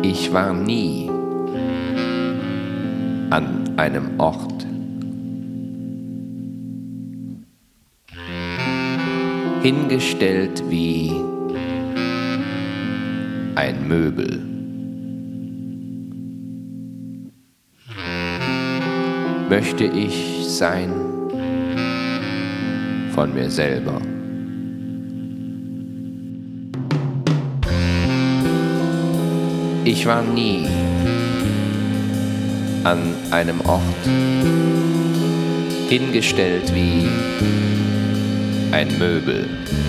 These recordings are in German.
Ich war nie an einem Ort. Hingestellt wie ein Möbel. Möchte ich sein von mir selber. Ich war nie an einem Ort, hingestellt wie ein Möbel.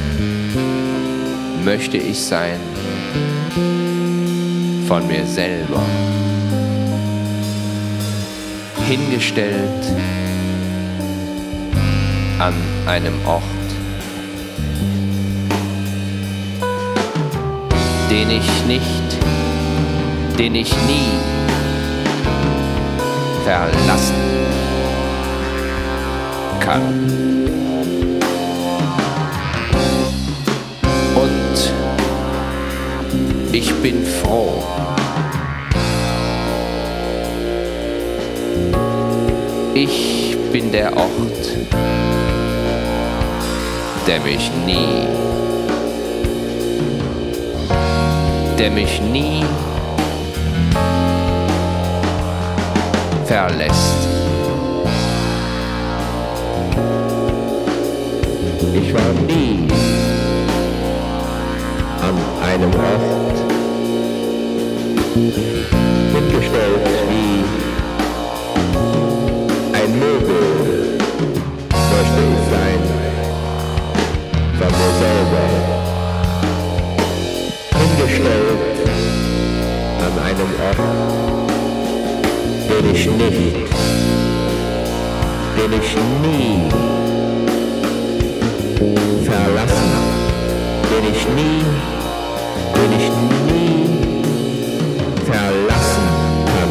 Möchte ich sein von mir selber. Hingestellt an einem Ort, den ich nie verlassen kann. Und ich bin froh, ich bin der Ort, der mich nie verlässt. Ich war nie an einem Ort, hingestellt wie ein Möbel. Möchte ich sein von mir selber. Hingestellt an einem Ort, den ich nie verlassen, den ich nie verlassen kann.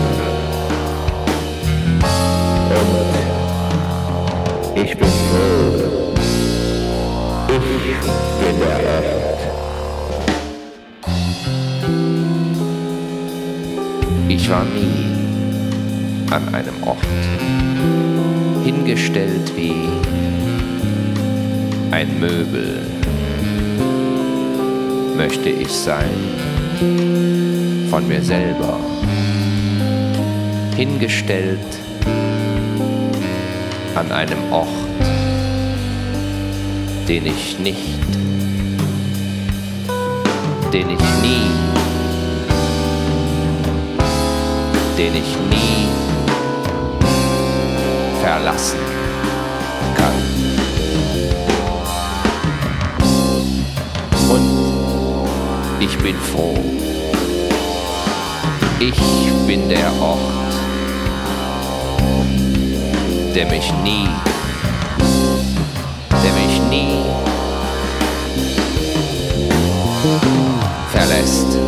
Und ich bin froh, ich bin der Ort. Ich war nie an einem Ort, hingestellt wie ein Möbel. Möchte ich sein von mir selber. Hingestellt an einem Ort, den ich nie verlassen kann. Und ich bin froh, ich bin der Ort, der mich nie verlässt.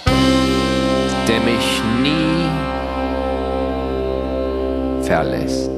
Der mich nie verlässt.